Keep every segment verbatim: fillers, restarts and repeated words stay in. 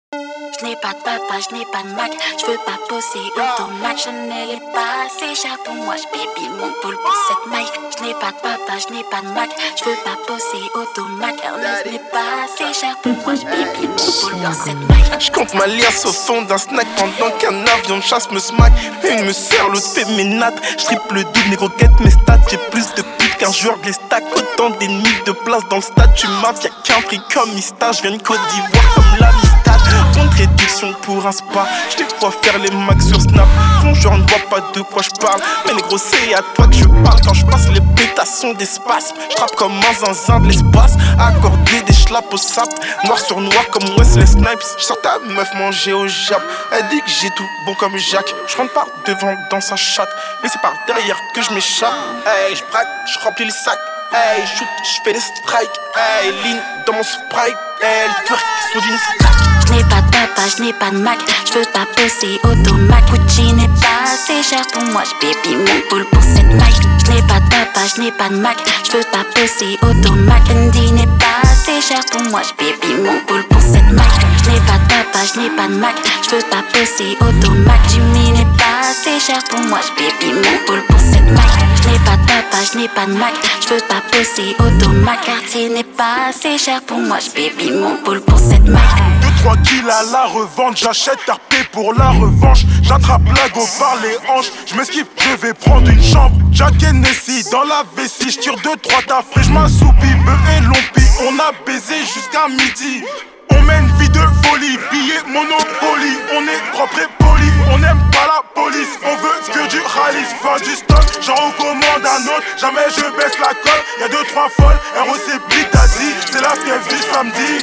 Je n'ai pas de papa, je n'ai pas de Mac. Je veux pas bosser automac. Chanel est pas assez cher pour moi. Je baby mon poule pour cette mic. Je n'ai pas de papa, je n'ai pas de Mac. Je veux pas bosser automac. Ernest n'est pas assez cher pour moi. Je baby mon poule pour cette mic. Je compte ma liasse au fond d'un snack pendant qu'un avion de chasse me smack. Une me serre, l'autre fait mes nattes. Je triple double, négro quête mes stats. J'ai plus de putes qu'un joueur de les stack. Autant d'ennemis de place dans le stade. Tu m'as y'a qu'un prix comme Ista. Je viens de Côte d'Ivoire comme l'amistad. Compte réduction pour un spa. Je te vois faire les max sur Snap. Ton genre ne voit pas de quoi je parle. Mais négro c'est à toi que je parle. Quand je passe les pétations d'espace. Je trappe comme un zinzin de l'espace. Accordé des schlaps au sap. Noir sur noir comme Wesley Snipes. Je sors ta meuf manger au Jap. Elle dit que j'ai tout bon comme Jacques. Je rentre par devant dans sa chatte. Mais c'est par derrière que je m'échappe. Hey, je braque, je remplis les sacs. Hey, shoot, je fais des strikes. Hey, ligne dans mon sprite. Hey, le twerk sous d'une stack. Je n'ai pas de papa, je n'ai pas de Mac. Je veux pas bosser automac. Gucci n'est pas assez cher pour moi. Je baby mon poule pour cette mic. Je n'ai pas de papa, je n'ai pas de Mac. Je veux pas bosser automac. Fendi n'est pas assez cher pour moi. Je baby mon poule pour cette mic. Je n'ai pas de papa, je n'ai pas de Mac. Je veux pas bosser automac. Jimmy n'est pas assez cher pour moi. Je baby mon poule pour cette mic. Je n'ai pas de papa, je n'ai pas de Mac. Je veux pas bosser automac. Quartier n'est pas assez cher pour moi. Je baby mon poule pour cette mic. Trois kills à la revente, j'achète R P pour la revanche. J'attrape la go par les hanches, j'm'esquive, je vais prendre une chambre. Jack Hennessy dans la vessie, j'tire deux, trois taffes, j'm'assoupis, bœuf et lompi. On a baisé jusqu'à midi. On mène vie de folie, billets Monopoly. On est propre et poli, on n'aime pas la police. On veut que du rallye, fin du stock, j'en recommande un autre. Jamais je baisse la cote, y'a deux, trois folles, R O C Bitadi. C'est la fièvre du samedi.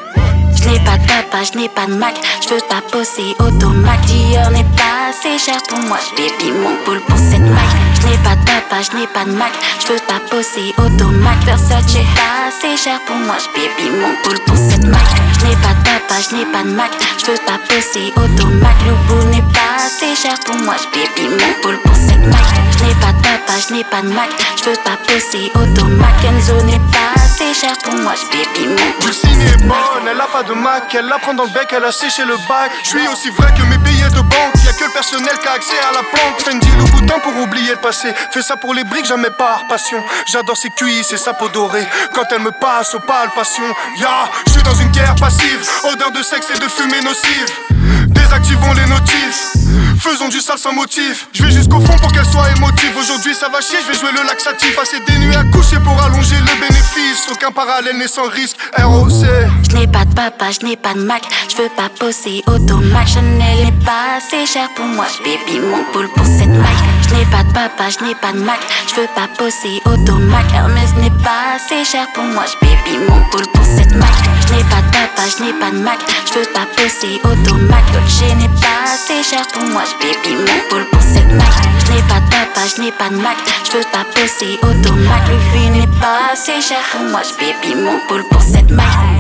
Je n'ai pas de papa, je n'ai pas de Mac. Je veux pas bosser automac. Dior n'est pas assez cher pour moi. Je baby mon poule pour cette mic. Je n'ai pas de papa, je n'ai pas de Mac. Je veux pas bosser automac. Versace n'est pas assez cher pour moi. Je baby mon poule pour cette mic. Je n'ai pas de papa, je n'ai pas de Mac. Je veux pas bosser automac. Loubou n'est pas assez cher pour moi. Je baby mon poule pour cette mic. Je n'ai pas de papa, je n'ai pas de Mac. Je veux pas bosser automac. Enzo n'est pas assez cher pour moi. Je baby mon poule pour cette mic. Elle a pas de Mac, elle la prend dans le bec, elle a séché le bac. Je suis aussi vrai que mes billets de banque. Y'a que le personnel qui a accès à la planque. Fendi le bouton pour oublier le passé. Fais ça pour les briques, jamais par passion. J'adore ses cuisses et sa peau dorée. Quand elle me passe aux palpations. Ya, je suis dans une guerre passive. Odeur de sexe et de fumée nocive. Désactivons les notifs. Faisons du sale sans motif. Je vais jusqu'au fond pour qu'elle soit émotive. Aujourd'hui ça va chier, je vais jouer le laxatif. Assez des nuits à coucher pour allonger le bénéfice. Aucun parallèle n'est sans risque. R O C. Je n'ai pas de papa, je n'ai pas de Mac. Je veux pas bosser automac. Chanel n'est pas assez cher pour moi. Je baby mon poule pour cette mic. Je n'ai pas de papa, je n'ai pas de Mac. Je veux pas bosser automac. Hermès n'est pas assez cher pour moi. Je baby mon poule pour cette mic. Je n'ai pas de papa, je n'ai pas de Mac. Je veux pas bosser automac. Dolce n'est pas assez cher pour moi. Je baby mon poule pour cette mic. Je n'ai pas de papa, je n'ai pas de Mac. Je veux pas bosser automac. Le vie n'est pas assez cher pour moi. Je baby mon poule pour cette mic.